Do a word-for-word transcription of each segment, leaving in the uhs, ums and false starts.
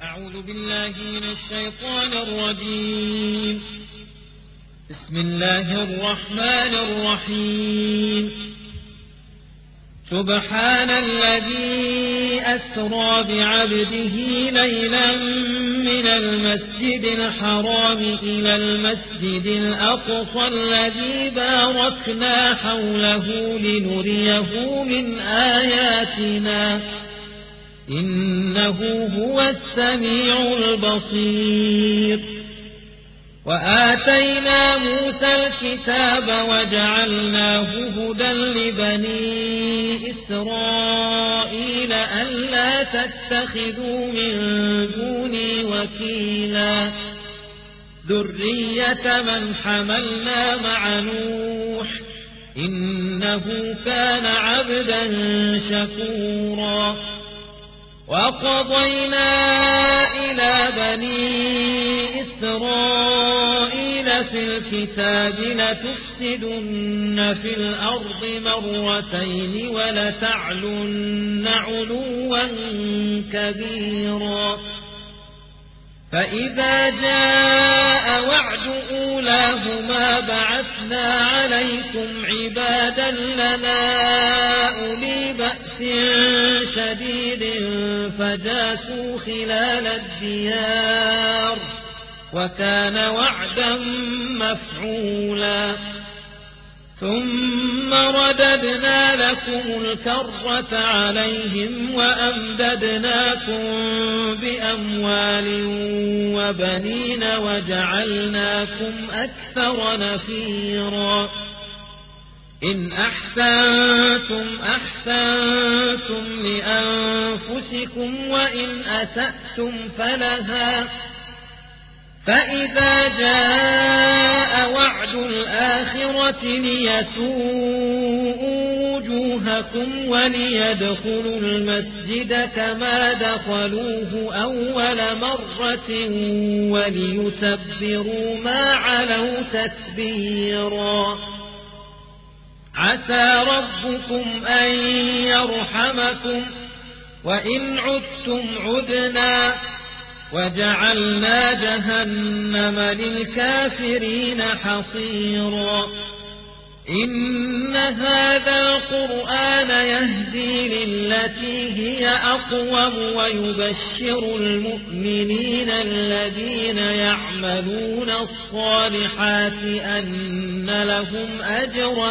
أعوذ بالله من الشيطان الرجيم. بسم الله الرحمن الرحيم. سبحان الذي أسرى بعبده ليلا من المسجد الحرام إلى المسجد الأقصى الذي باركنا حوله لنريه من آياتنا إنه هو السميع البصير. وآتينا موسى الكتاب وجعلناه هدى لبني إسرائيل ألا تتخذوا من دوني وكيلا ذرية من حملنا مع نوح إنه كان عبدا شكورا. وقضينا إلى بني إسرائيل في الكتاب لتفسدن في الأرض مرتين ولتعلن علوا كبيرا. فإذا جاء وعد أولاهما بعثنا عليكم عبادا لنا أولي بأس شديد فجاسوا خلال الديار وكان وعدا مفعولا. ثم رددنا لكم الكرة عليهم وأمددناكم بأموال وبنين وجعلناكم أكثر نفيرا. إن أحسنتم أحسنتم لأنفسكم وإن أسأتم فلها. فإذا جاء وعد الآخرة ليسوءوا وجوهكم وليدخلوا المسجد كما دخلوه أول مرة وليتبروا ما علوا تتبيرا. عسى ربكم أن يرحمكم وإن عدتم عدنا وجعلنا جهنم للكافرين حصيرا. إن هذا القرآن يهدي للتي هي أقوم ويبشر المؤمنين الذين يعملون الصالحات أن لهم أجرا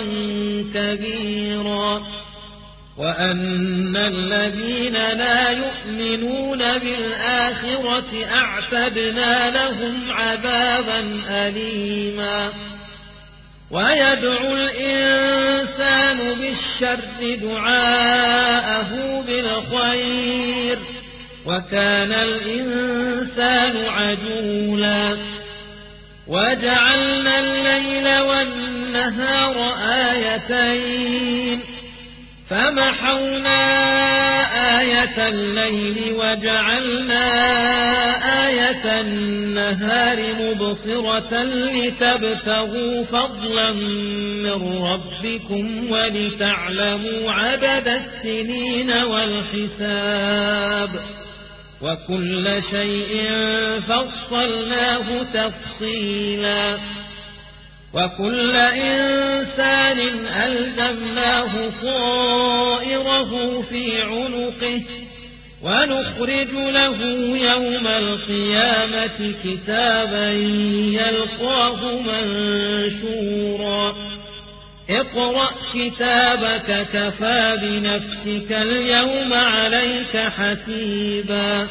كبيرا وأن الذين لا يؤمنون بالآخرة أعتدنا لهم عذابا أليما. ويدعو الإنسان بالشر دعاءه بالخير وكان الإنسان عجولا. وجعلنا الليل والنهار آيتين فمحونا آية الليل وجعلنا آية النهار مبصرة لتبتغوا فضلا من ربكم ولتعلموا عدد السنين والحساب وكل شيء فصلناه تفصيلا. وكل إنسان ألزمناه طائره في عنقه ونخرج له يوم القيامة كتابا يلقاه منشورا. اقرأ كتابك كفى بنفسك اليوم عليك حسيبا.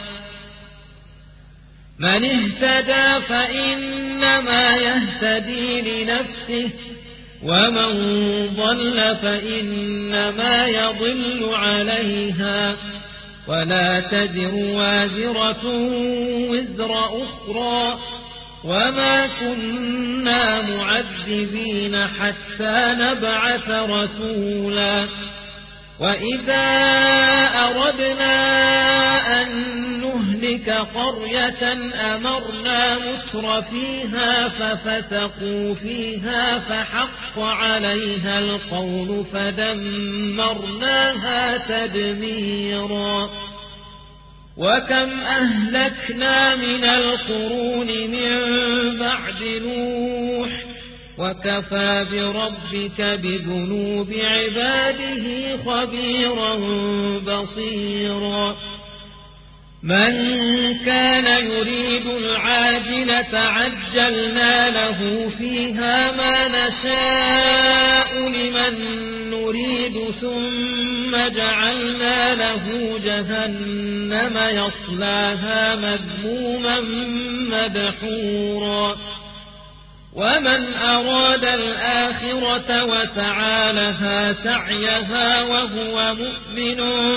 من اهتدى فإنما يهتدي لنفسه ومن ضل فإنما يضل عليها ولا تزر وازرة وزر أخرى وما كنا معذبين حتى نبعث رسولا. وإذا أردنا أن نهلك قرية أمرنا متر فيها ففسقوا فيها فحق عليها القول فدمرناها تدميرا. وكم أهلكنا من القرون من بعد نوح وكفى بربك بذنوب عباده خبيرا بصيرا من كان يريد العاجلة عجلنا له فيها ما نشاء لمن نريد ثم جعلنا له جهنم يصلاها مذموما مدحورا ومن أراد الآخرة وسعى لها سعيها وهو مؤمن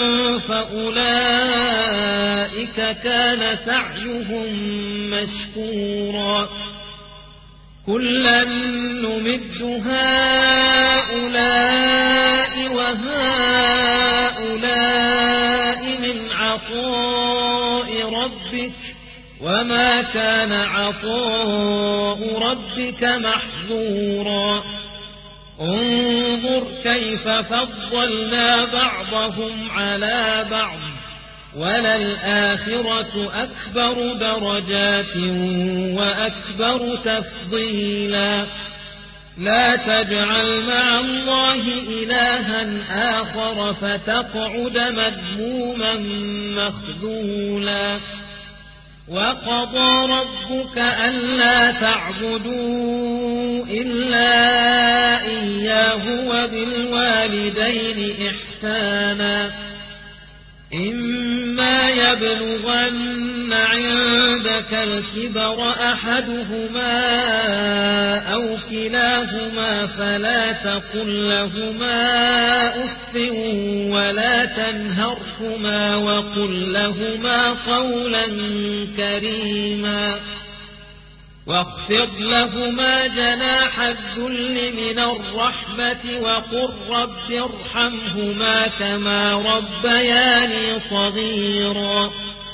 فأولئك كان سعيهم مشكورا كلا نمد هؤلاء وهؤلاء من عطاء ربك وما كان عطاء ربك محظورا انظر كيف فضلنا بعضهم على بعض وللآخرة أكبر درجات وأكبر تفضيلا لا تجعل مع الله إلها آخر فتقعد مذموما مخذولا وقضى ربك ألا تعبدوا إلا إياه وبالوالدين إحسانا إما يبلغن عندك الكبر أحدهما أو كلاهما فلا تقل لهما أف ولا تنهرهما وقل لهما قولا كريما واخفض لهما جناح الذل من الرحمة وقل رب ارحمهما كما ربياني صغيرا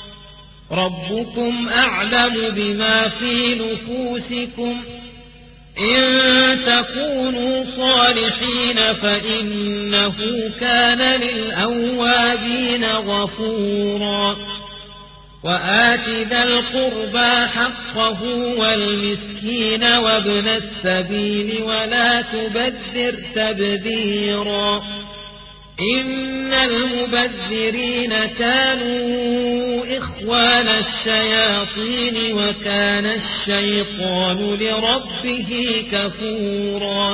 ربكم أعلم بما في نفوسكم إن تكونوا صالحين فإنه كان للأوابين غفورا وآت ذا القربى حقه والمسكين وابن السبيل ولا تبذر تبذيرا إن المبذرين كانوا إخوان الشياطين وكان الشيطان لربه كفورا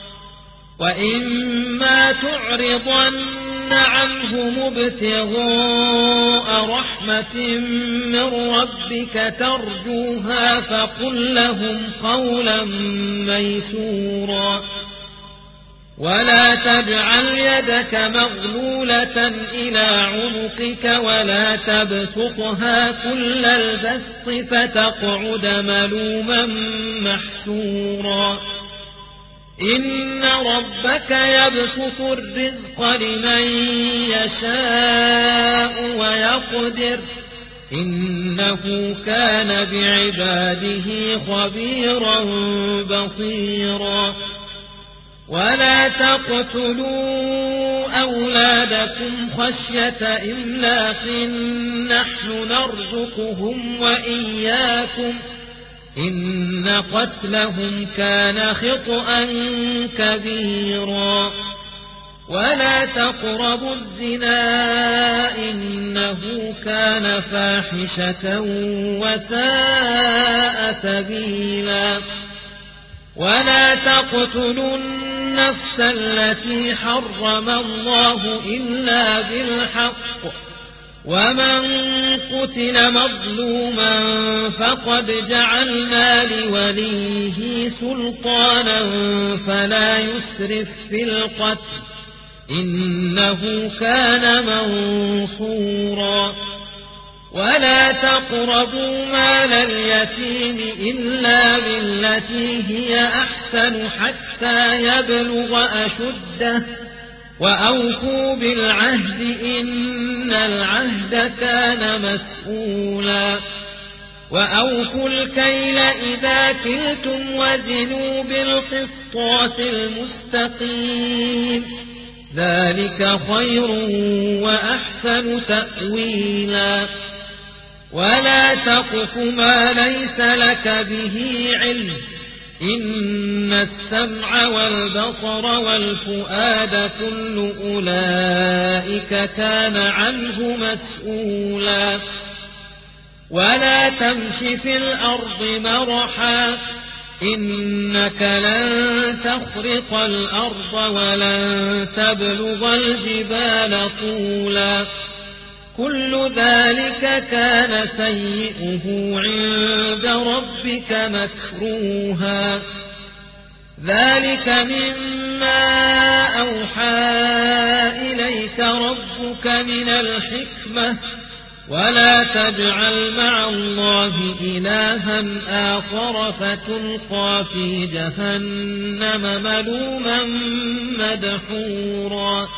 وإما تعرضن عنهم ابتغاء رحمة من ربك ترجوها فقل لهم قولا ميسورا ولا تجعل يدك مغلولة إلى عنقك ولا تبسطها كل البسط فتقعد ملوما محسورا إن ربك يبسط الرزق لمن يشاء ويقدر إنه كان بعباده خبيرا بصيرا ولا تقتلوا أولادكم خشية إملاق نحن نرزقهم وإياكم إن قتلهم كان خطأ كبيرا ولا تقربوا الزنا إنه كان فاحشة وساء سبيلا ولا تقتلوا النفس التي حرم الله إلا بالحق ومن قتل مظلوما فقد جعلنا لوليه سلطانا فلا يسرف في القتل إنه كان منصورا ولا تقربوا مال اليتيم إلا بالتي هي أحسن حتى يبلغ أشده وأوفوا بالعهد إن العهد كان مسؤولا وأوفوا الكيل إذا كلتم وزنوا بالقسطاس المستقيم ذلك خير وأحسن تأويلا ولا تقف ما ليس لك به علم إن السمع والبصر والفؤاد كل أولئك كان عنه مسؤولا ولا تمش في الأرض مرحا إنك لن تخرق الأرض ولن تبلغ الجبال طولا كل ذلك كان سيئه عند ربك مكروها ذلك مما أوحى إليك ربك من الحكمة ولا تجعل مع الله إلها آخر فتلقى في جهنم ملوما مدحورا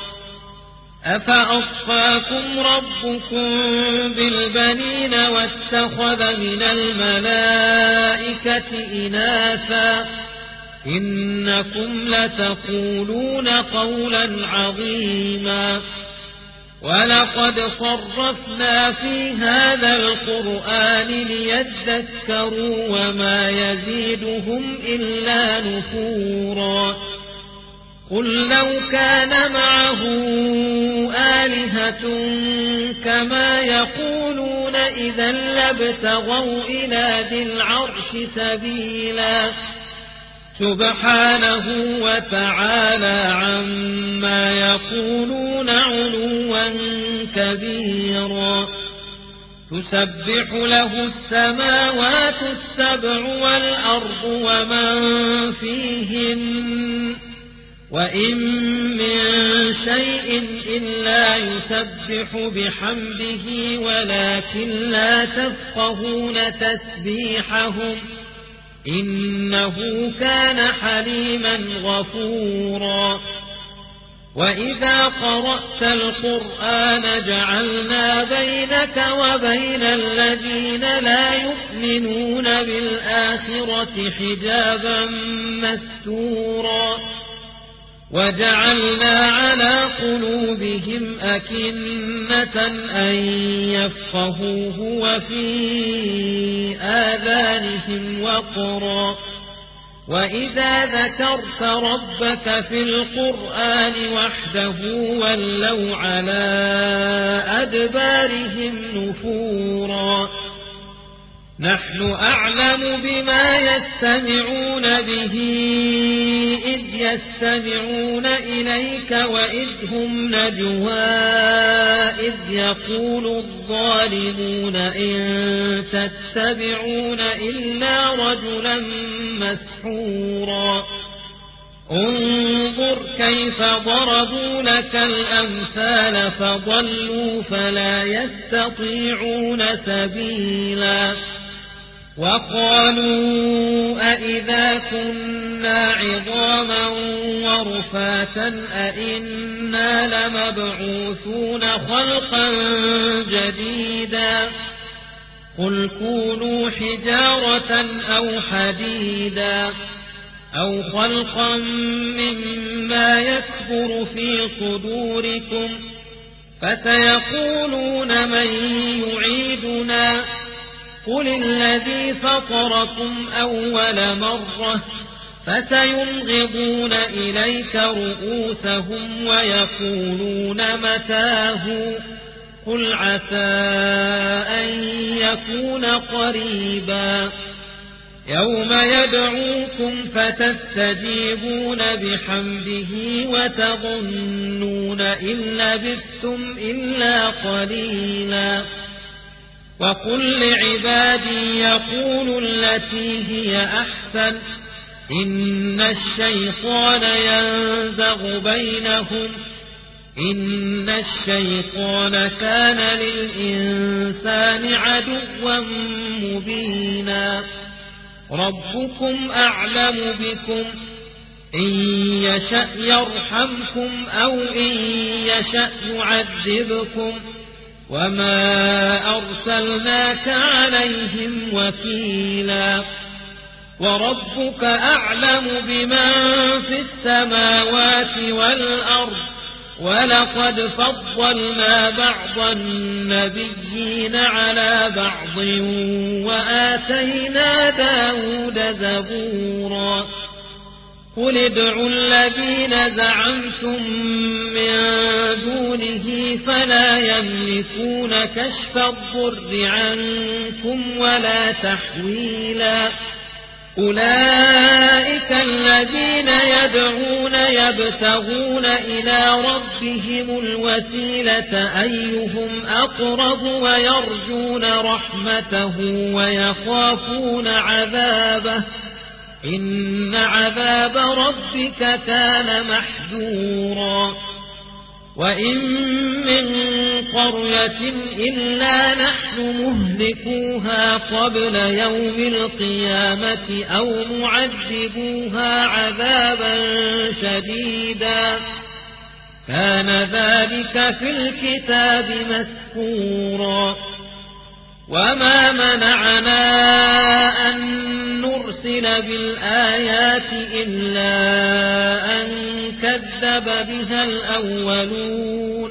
أفأصفاكم ربكم بالبنين واتخذ من الملائكة إناثا إنكم لتقولون قولا عظيما ولقد صرفنا في هذا القرآن ليذكروا وما يزيدهم إلا نفورا قل لو كان معه آلهة كما يقولون إذا لابتغوا إلى ذي العرش سبيلا سبحانه وتعالى عما يقولون علوا كبيرا تسبح له السماوات السبع والأرض ومن فيهن وإن من شيء إلا يسبح بحمده ولكن لا تفقهون تسبيحهم إنه كان حليما غفورا وإذا قرأت القرآن جعلنا بينك وبين الذين لا يؤمنون بالآخرة حجابا مستورا وجعلنا على قلوبهم أكنة أن يفقهوه وفي آذانهم وقرا وإذا ذكرت ربك في القرآن وحده ولوا على أدبارهم نفورا نحن أعلم بما يستمعون به إذ يستمعون إليك وإذ هم نجوى إذ يقول الظالمون إن تتبعون إلا رجلا مسحورا انظر كيف ضربوا لك الأمثال فضلوا فلا يستطيعون سبيلا وقالوا أئذا كنا عظاما ورفاتا أئنا لمبعوثون خلقا جديدا قل كونوا حجارة أو حديدا أو خلقا مما يكبر في صدوركم فسيقولون من يعيدنا قل الذي فطركم أول مرة فسينغضون إليك رؤوسهم ويقولون متاه قل عسى أن يكون قريبا يوم يدعوكم فتستجيبون بحمده وتظنون إن لبثتم إلا قليلا وقل لعبادي يقولوا التي هي أحسن إن الشيطان ينزغ بينهم إن الشيطان كان للإنسان عدوا مبينا ربكم أعلم بكم إن يشأ يرحمكم أو إن يشأ يعذبكم وما أرسلناك عليهم وكيلا وربك أعلم بمن في السماوات والأرض ولقد فضلنا بعض النبيين على بعض وآتينا داود زبورا قل ادعوا الذين زعمتم من دونه فلا يملكون كشف الضر عنكم ولا تحويلا أولئك الذين يدعون يبتغون إلى ربهم الوسيلة أيهم أقرب ويرجون رحمته ويخافون عذابه إن عذاب ربك كان محذورا وإن من قرية إلا نحن مهلكوها قبل يوم القيامة أو معذبوها عذابا شديدا كان ذلك في الكتاب مسكورا وما منعنا أن نرسل بالآيات إلا أن كذب بها الأولون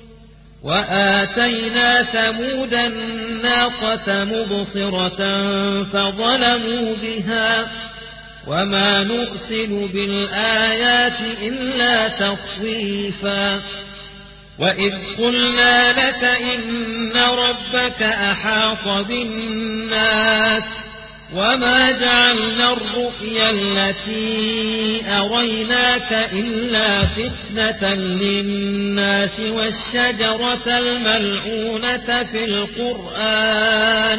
وآتينا ثمود الناقة مبصرة فظلموا بها وما نرسل بالآيات إلا تخويفا وإذ قلنا لك إن ربك أحاط بالناس وما جعلنا الرؤيا التي أريناك إلا فتنة للناس والشجرة الملعونة في القرآن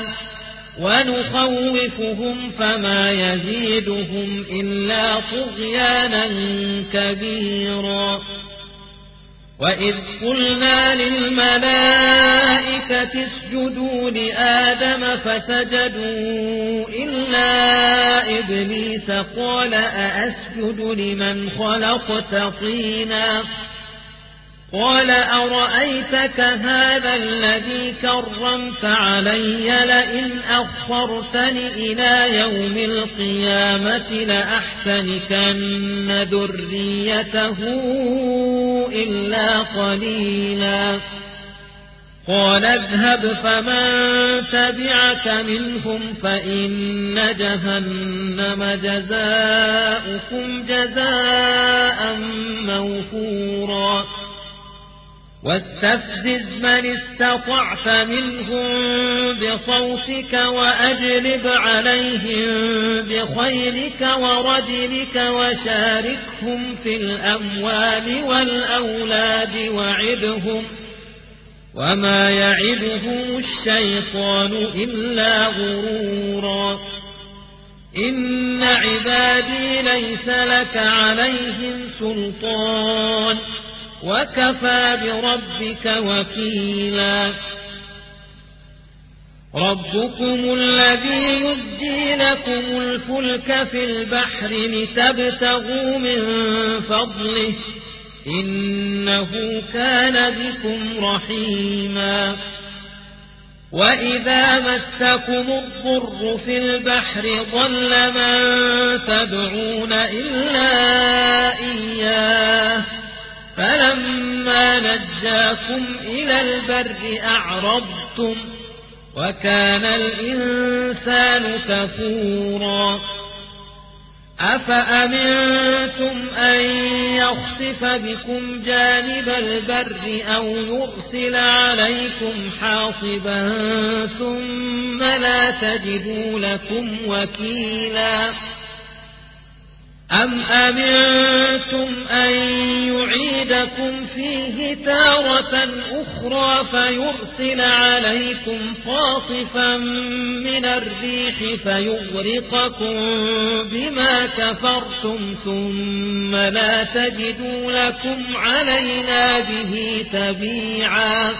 ونخوفهم فما يزيدهم إلا طغيانا كبيرا وإذ قلنا للملائكة اسجدوا لآدم فسجدوا إلا إبليس قال أأسجد لمن خلقت طينا قال أرأيتك هذا الذي كرمت علي لئن أخرتني إلى يوم القيامة لأحتنكن ذريته إلا قليلا قال اذهب فمن تبعك منهم فإن جهنم جزاؤكم جزاء موفورا واستفزز من استطعت منهم بصوتك وأجلب عليهم بخيلك ورجلك وشاركهم في الأموال والأولاد وعدهم وما يعدهم الشيطان إلا غرورا إن عبادي ليس لك عليهم سلطان وكفى بربك وكيلا ربكم الذي يزجي لكم الفلك في البحر لتبتغوا من فضله إنه كان بكم رحيما وإذا مسكم الضر في البحر ضل من تدعون إلا إياه فلما نجاكم إلى البر أعرضتم وكان الإنسان كفورا أفأمنتم أن يخسف بكم جانب البر أو يرسل عليكم حاصبا ثم لا تجدوا لكم وكيلا أم أمنتم أن يعيدكم فيه تارة أخرى فيرسل عليكم قاصفا من الريح فيغرقكم بما كفرتم ثم لا تجدوا لكم علينا به تبيعا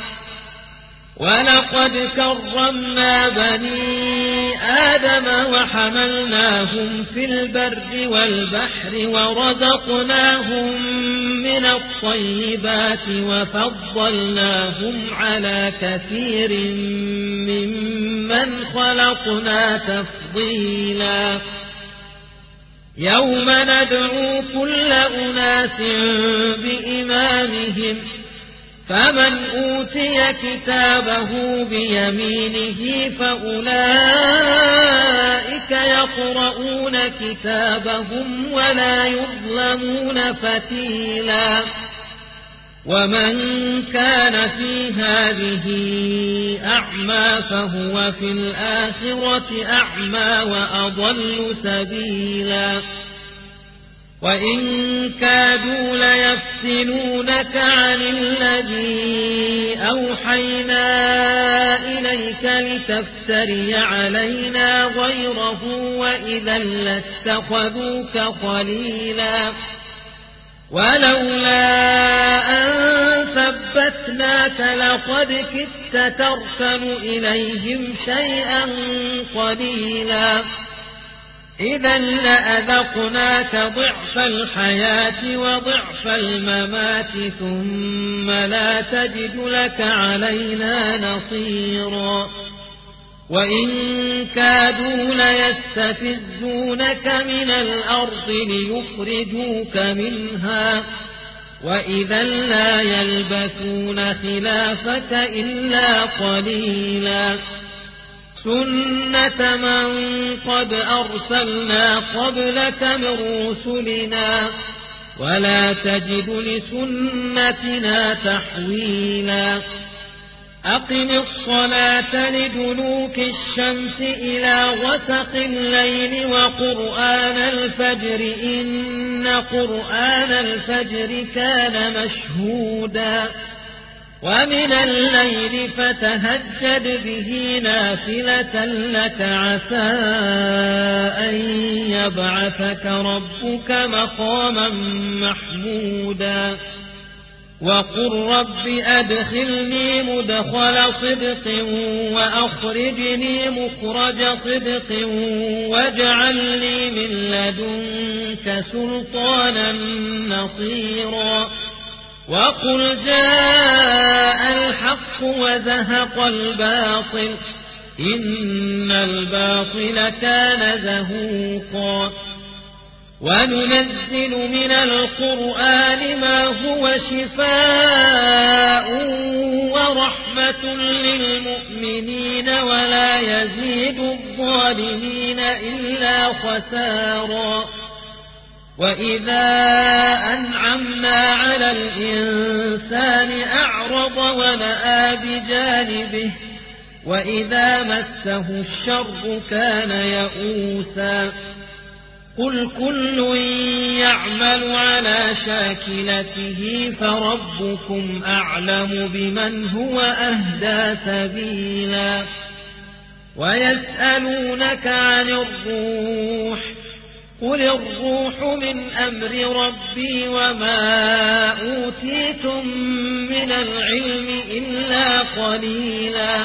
ولقد كرمنا بني آدم وحملناهم في البر والبحر ورزقناهم من الطيبات وفضلناهم على كثير ممن خلقنا تفضيلا يوم ندعو كل أناس بإمامهم فمن أوتي كتابه بيمينه فأولئك يقرؤون كتابهم ولا يظلمون فتيلا ومن كان في هذه أعمى فهو في الآخرة أعمى وأضل سبيلا وإن كادوا ليفتنونك عن الذي أوحينا إليك لتفتري علينا غيره وإذا لاتخذوك خليلا ولولا أن ثبتناك لقد كدت تركن إليهم شيئا قليلا إذا لأذقناك ضعف الحياة وضعف الممات ثم لا تجد لك علينا نصيرا وإن كادوا ليستفزونك من الأرض ليخرجوك منها وإذا لا يلبثون خلافك إلا قليلا سنة من قد أرسلنا قبلك من رسلنا ولا تجد لسنتنا تحويلا أقم الصلاة لدلوك الشمس إلى غسق الليل وقرآن الفجر إن قرآن الفجر كان مشهودا ومن الليل فتهجد به نافلة لك عسى أن يبعثك ربك مقاما محمودا وقل رب أدخلني مدخل صدق وأخرجني مخرج صدق واجعل لي من لدنك سلطانا نصيرا وقل جاء الحق وزهق الباطل إن الباطل كان زهوقا وننزل من القرآن ما هو شفاء ورحمة للمؤمنين ولا يزيد الظالمين إلا خسارا وإذا أنعمنا على الإنسان أعرض ونأى بجانبه وإذا مسه الشر كان يئوسا قل كل يعمل على شاكلته فربكم أعلم بمن هو أهدى سبيلا ويسألونك عن الروح قل الروح من أمر ربي وما أوتيتم من العلم إلا قليلا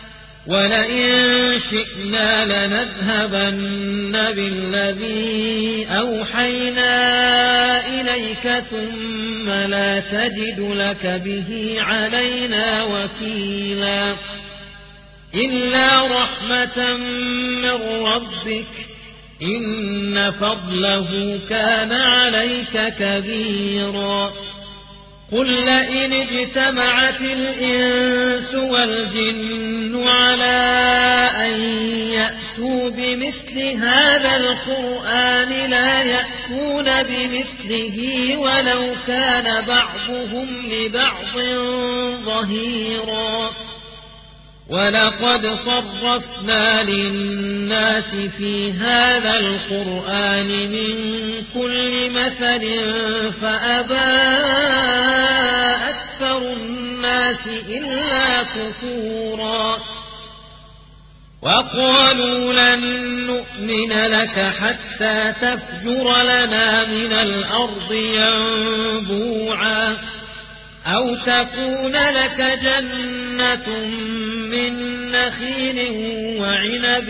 ولئن شئنا لنذهبن بالذي أوحينا إليك ثم لا تجد لك به علينا وكيلا إلا رحمة من ربك إن فضله كان عليك كبيرا قل لئن اجتمعت الإنس والجن على أن يأتوا بمثل هذا القرآن لا يأتون بمثله ولو كان بعضهم لبعض ظهيرا ولقد صرفنا للناس في هذا القرآن من كل مثل فأبى أكثر الناس إلا كفورا وقالوا لن نؤمن لك حتى تفجر لنا من الأرض ينبوعا أو تكون لك جنة من نخيل وعنب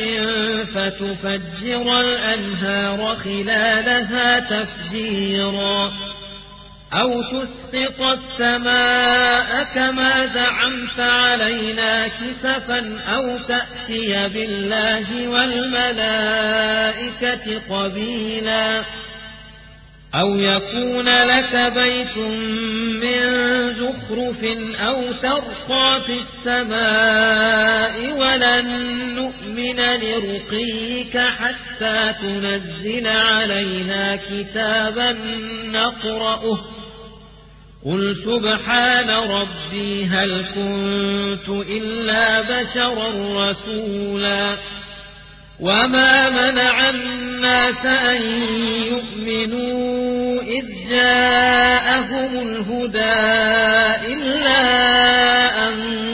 فتفجر الأنهار خلالها تفجيرا أو تسقط السماء كما زعمت علينا كسفا أو تأتي بالله والملائكة قبيلا أو يكون لك بيت من زخرف أو ترقى في السماء ولن نؤمن لرقيك حتى تنزل علينا كتابا نقرأه قل سبحان ربي هل كنت إلا بشرا رسولا وما منع الناس أن يؤمنوا إذ جاءهم الهدى إلا أن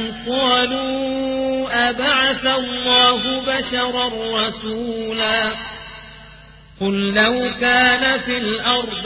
قالوا أبعث الله بشرا رسولا قل لو كان في الأرض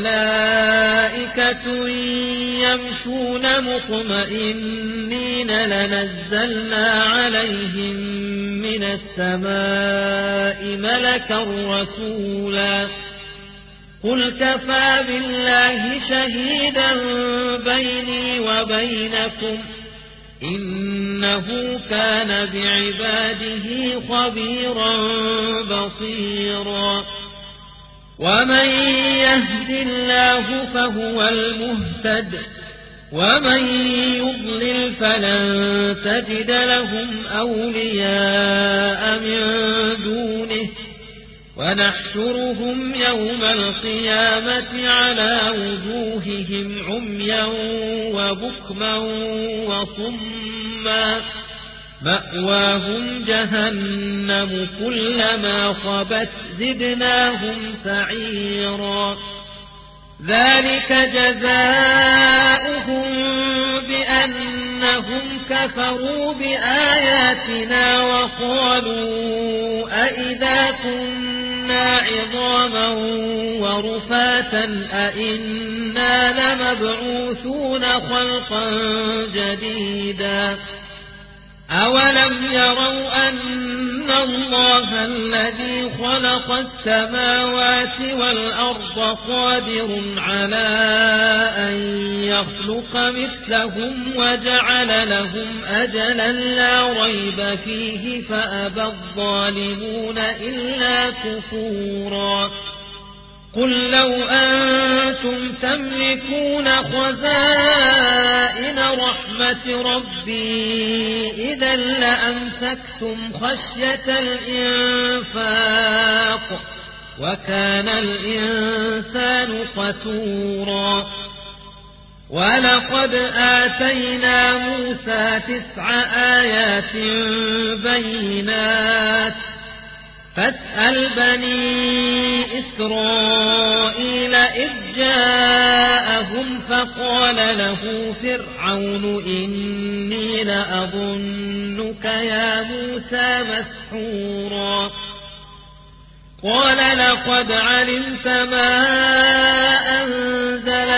ملائكة يمشون مطمئنين لنزلنا عليهم من السماء ملكا رسولا قل كفى بالله شهيدا بيني وبينكم إنه كان بعباده خبيرا بصيرا ومن يهد الله فهو المهتد ومن يضلل فلن تجد لهم أولياء من دونه ونحشرهم يوم القيامة على وجوههم عميا وبكما وصما مأواهم جهنم كلما خبت زدناهم سعيرا ذلك جزاؤهم بأنهم كفروا بآياتنا وقالوا أئذا كنا عظاما ورفاتا أئنا لمبعوثون خلقا جديدا أولم يروا أن الله الذي خلق السماوات والأرض قادر على أن يخلق مثلهم وجعل لهم أجلا لا ريب فيه فأبى الظالمون إلا كفورا قل لو أنتم تملكون خزائن رحمة ربي إذا لأمسكتم خشية الإنفاق وكان الإنسان قتورا ولقد آتينا موسى تسع آيات بينات فاسأل بني إسرائيل إذ جاءهم فقال له فرعون إني لأظنك يا موسى مسحورا قال لقد علمت ما أنزل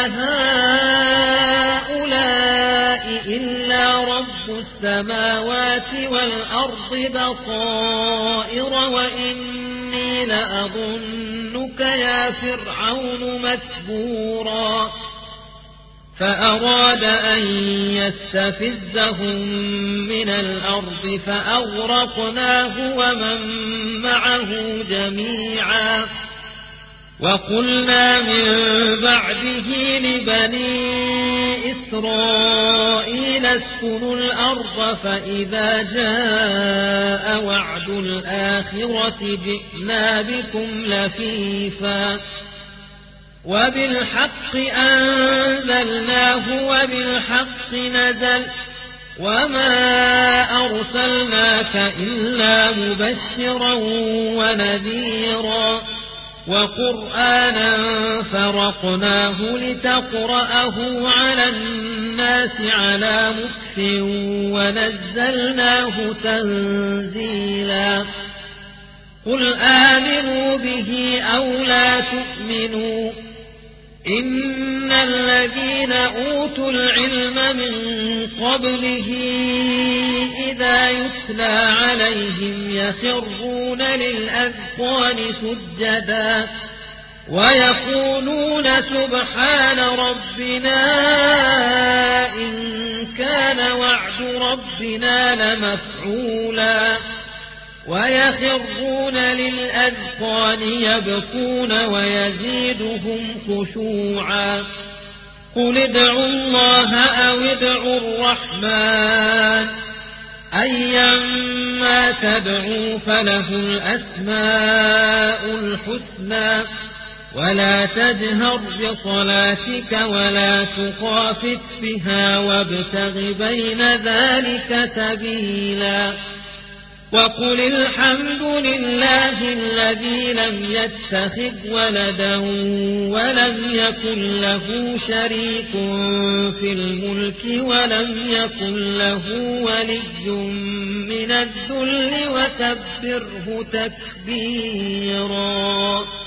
هؤلاء إلا رب السماوات والأرض بصائر وإني لأظنك يا فرعون مثبورا فأراد أن يستفزهم من الأرض فأغرقناه ومن معه جميعا وقلنا من بعده لبني إسرائيل اسكنوا الأرض فإذا جاء وعد الآخرة جئنا بكم لفيفا وبالحق أنزلناه وبالحق نزل وما أرسلناك إلا مبشرا ونذيرا وقرآنا فرقناه لتقرأه على الناس على مكث ونزلناه تنزيلا قل آمنوا به أو لا تؤمنوا إن الذين أوتوا العلم من قبله إذا يتلى عليهم يخرون للأذقان سجدا ويقولون سبحان ربنا إن كان وعد ربنا لمفعولا ويخرون للأذقان يبكون ويزيدهم خشوعا قل ادعوا الله أو ادعوا الرحمن أيما تدعوا فله الأسماء الحسنى ولا تجهر بصلاتك ولا تخافت بها وابتغ بين ذلك سبيلا وقل الحمد لله الذي لم يتخذ ولدا ولم يكن له شريك في الملك ولم يكن له ولي من الذل وكبره تكبيرا.